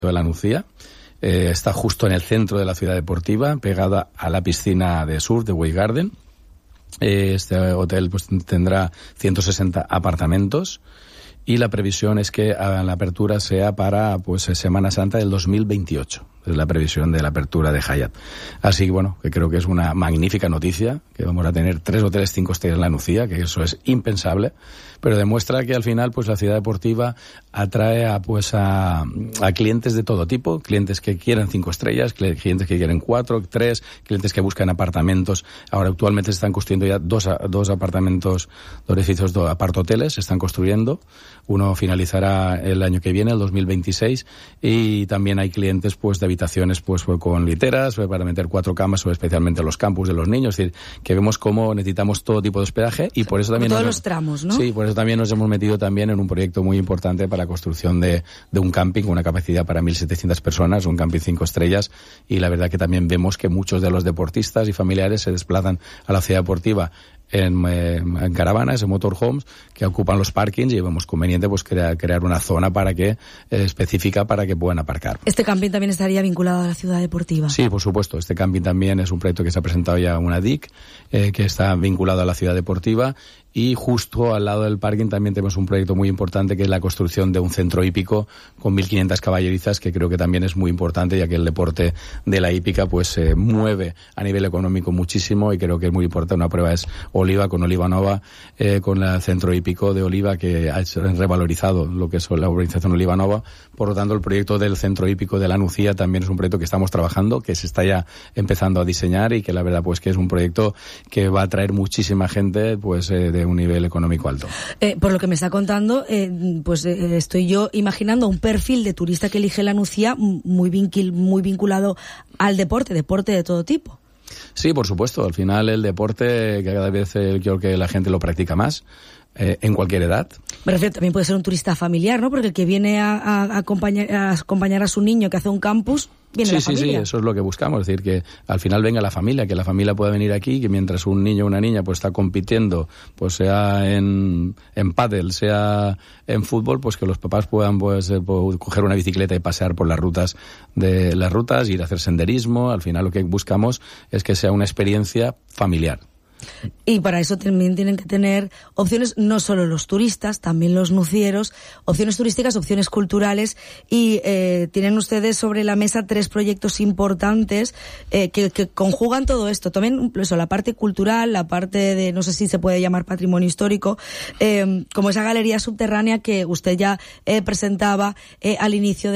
de la Nucía. Está justo en el centro de la ciudad deportiva, pegada a la piscina de surf de Way Garden. Este hotel pues tendrá 160 apartamentos y la previsión es que la apertura sea para pues Semana Santa del 2028. Es la previsión de la apertura de Hyatt. Así que bueno, que creo que es una magnífica noticia, que vamos a tener 3 hoteles 5 estrellas en la Nucía, que eso es impensable, pero demuestra que al final pues la ciudad deportiva atrae a clientes de todo tipo, clientes que quieren 5 estrellas, clientes que quieren 4, 3, clientes que buscan apartamentos. Ahora actualmente se están construyendo ya dos apartamentos, 2 edificios, 2 apartoteles se están construyendo. Uno finalizará el año que viene, el 2026, y también hay clientes pues de habitaciones pues con literas para meter 4 camas, o especialmente los campus de los niños. Es decir, que vemos cómo necesitamos todo tipo de hospedaje y por eso también todos los tramos, ¿no? Sí, por eso también nos hemos metido también en un proyecto muy importante para la construcción de un camping con una capacidad para 1.700 personas, un camping 5 estrellas, y la verdad que también vemos que muchos de los deportistas y familiares se desplazan a la ciudad deportiva en caravanas, en motorhomes, que ocupan los parkings, y vemos conveniente pues crear una zona específica para que puedan aparcar. ¿Este camping también estaría vinculado a la ciudad deportiva? Sí, por supuesto. Este camping también es un proyecto que se ha presentado ya a una DIC, que está vinculado a la ciudad deportiva. Y justo al lado del parking también tenemos un proyecto muy importante, que es la construcción de un centro hípico con 1.500 caballerizas, que creo que también es muy importante, ya que el deporte de la hípica pues se mueve a nivel económico muchísimo, y creo que es muy importante. Una prueba es Oliva, con Oliva Nova, con el centro hípico de Oliva, que ha revalorizado lo que es la urbanización Oliva Nova. Por lo tanto, el proyecto del centro hípico de la Nucía también es un proyecto que estamos trabajando, que se está ya empezando a diseñar, y que la verdad pues que es un proyecto que va a atraer muchísima gente pues de un nivel económico alto. Por lo que me está contando, estoy yo imaginando un perfil de turista que elige la Nucía muy vinculado al deporte de todo tipo. Sí, por supuesto. Al final el deporte, que cada vez creo que la gente lo practica más, en cualquier edad. Me refiero, también puede ser un turista familiar, ¿no? Porque el que viene a acompañar a su niño que hace un campus, viene la familia. Sí, eso es lo que buscamos. Es decir, que al final venga la familia, que la familia pueda venir aquí, que mientras un niño o una niña pues está compitiendo, pues sea en pádel, sea en fútbol, pues que los papás puedan pues coger una bicicleta y pasear por las rutas, ir a hacer senderismo. Al final lo que buscamos es que sea una experiencia familiar. Y para eso también tienen que tener opciones, no solo los turistas, también los nucieros, opciones turísticas, opciones culturales, y tienen ustedes sobre la mesa 3 proyectos importantes que conjugan todo esto. También eso, la parte cultural, la parte de, no sé si se puede llamar patrimonio histórico, como esa galería subterránea que usted ya presentaba al inicio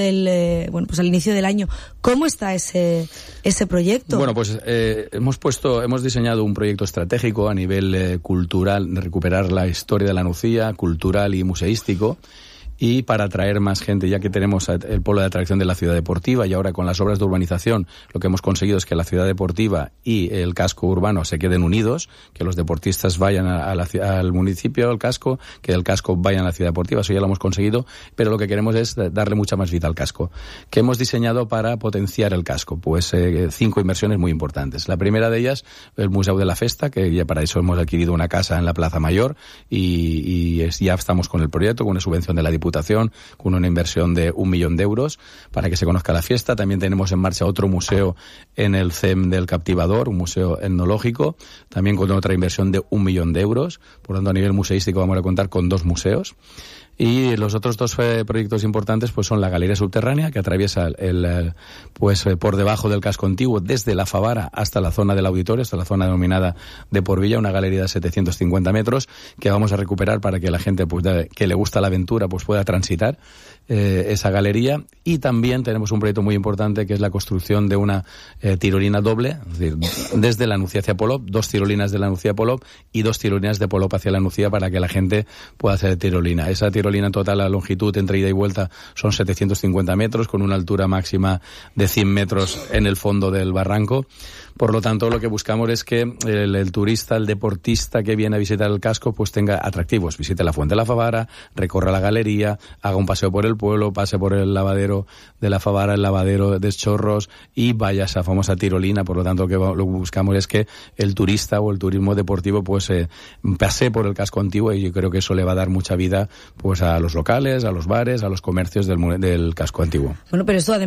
del año. ¿Cómo está ese proyecto? Bueno, pues hemos diseñado un proyecto estratégico a nivel cultural, de recuperar la historia de la Nucía, cultural y museístico, y para atraer más gente, ya que tenemos el polo de atracción de la ciudad deportiva, y ahora con las obras de urbanización lo que hemos conseguido es que la ciudad deportiva y el casco urbano se queden unidos, que los deportistas vayan al municipio, al casco, que del casco vayan a la ciudad deportiva. Eso ya lo hemos conseguido, pero lo que queremos es darle mucha más vida al casco. ¿Qué hemos diseñado para potenciar el casco? Pues 5 inversiones muy importantes. La primera de ellas, el Museo de la Festa, que ya para eso hemos adquirido una casa en la Plaza Mayor, y ya estamos con el proyecto, con una subvención de la Diputación, con una inversión de 1 millón de euros para que se conozca la fiesta. También tenemos en marcha otro museo en el CEM del Captivador, un museo etnológico, también con otra inversión de 1 millón de euros. Por lo tanto, a nivel museístico vamos a contar con 2 museos. Y los otros 2 proyectos importantes pues son la galería subterránea, que atraviesa por debajo del casco antiguo, desde la Favara hasta la zona del auditorio, hasta la zona denominada de Porvilla, una galería de 750 metros que vamos a recuperar para que la gente pues que le gusta la aventura pues pueda transitar esa galería. Y también tenemos un proyecto muy importante, que es la construcción de una tirolina doble, es decir, desde la Nucía hacia Polop, 2 tirolinas de la Nucía a Polop y 2 tirolinas de Polop hacia la Nucía, para que la gente pueda hacer tirolina. Esa tirolina total, la longitud entre ida y vuelta son 750 metros, con una altura máxima de 100 metros en el fondo del barranco. Por lo tanto, lo que buscamos es que el turista, el deportista que viene a visitar el casco, pues tenga atractivos. Visite la Fuente de la Favara, recorra la galería, haga un paseo por el pueblo, pase por el lavadero de la Favara, el lavadero de Chorros y vaya a esa famosa tirolina. Por lo tanto, lo que buscamos es que el turista o el turismo deportivo pues pase por el casco antiguo, y yo creo que eso le va a dar mucha vida pues a los locales, a los bares, a los comercios del casco antiguo. Bueno, pero esto además